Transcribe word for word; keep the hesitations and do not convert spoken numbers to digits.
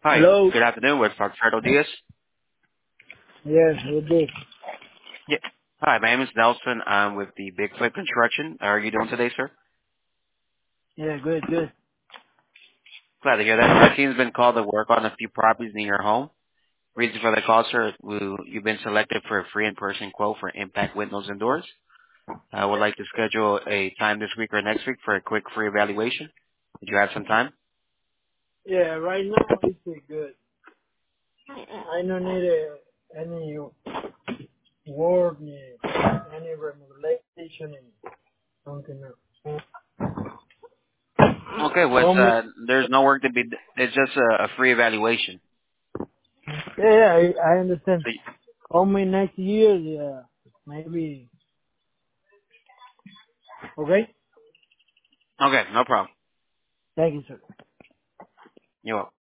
Hi, Hello. good afternoon. With Alfredo Diaz. Yes, we did. Yeah. Hi, my name is Nelson. I'm with the Big Flip Construction. How are you doing today, sir? Yeah, good, good. Glad to hear that. My team's been called to work on a few properties near your home. Reason for the call, sir, we- you've been selected for a free in-person quote for impact windows and doors. I would like to schedule a time this week or next week for a quick free evaluation. Did you have some time? Yeah, right now it's uh, good. I don't need uh, any word, uh, any remediation, and something else. Okay, well, it's, Call me. uh, there's no work to be, it's just a, a free evaluation. Yeah, yeah, I, I understand. So, Call me next year. Yeah, maybe. Okay. okay, no problem. Thank you, sir. You're welcome.